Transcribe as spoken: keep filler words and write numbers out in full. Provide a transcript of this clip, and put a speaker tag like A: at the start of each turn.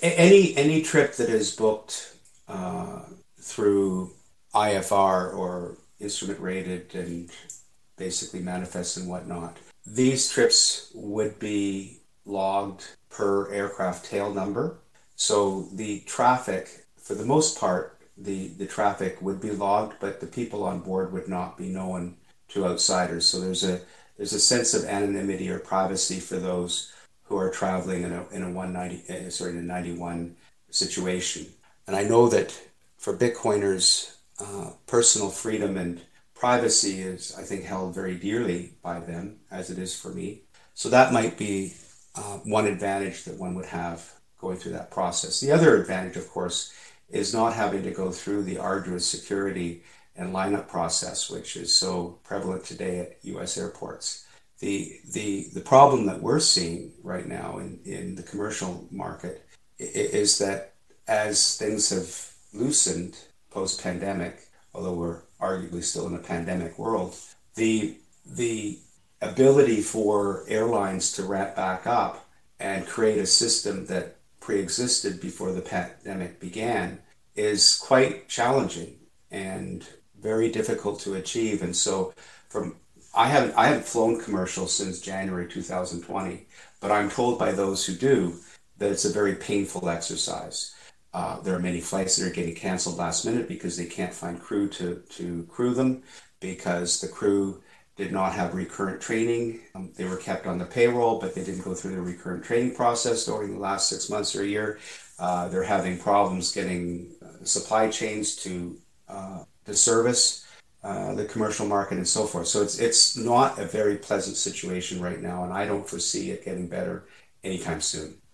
A: any any trip that is booked uh, through I F R or instrument rated and basically manifests and whatnot, these trips would be logged per aircraft tail number. So the traffic, for the most part, the, the traffic would be logged, but the people on board would not be known to outsiders. So there's a there's a sense of anonymity or privacy for those who are traveling in a in a one ninety uh, sorry in a ninety-one situation. And I know that for Bitcoiners, uh, personal freedom and privacy is, I think, held very dearly by them, as it is for me. So that might be uh, one advantage that one would have going through that process. The other advantage, of course, is not having to go through the arduous security and lineup process, which is so prevalent today at U S airports. The, the, the problem that we're seeing right now in, in the commercial market is that as things have loosened post-pandemic, although we're arguably still in a pandemic world, the, the ability for airlines to ramp back up and create a system that pre-existed before the pandemic began is quite challenging and very difficult to achieve. And so from I haven't I haven't flown commercial since January two thousand twenty, but I'm told by those who do that it's a very painful exercise. Uh, there are many flights that are getting canceled last minute because they can't find crew to, to crew them, because the crew did not have recurrent training. Um, they were kept on the payroll, but they didn't go through the recurrent training process during the last six months or a year. Uh, they're having problems getting uh, supply chains to uh, to service uh, the commercial market and so forth. So it's it's not a very pleasant situation right now, and I don't foresee it getting better anytime soon.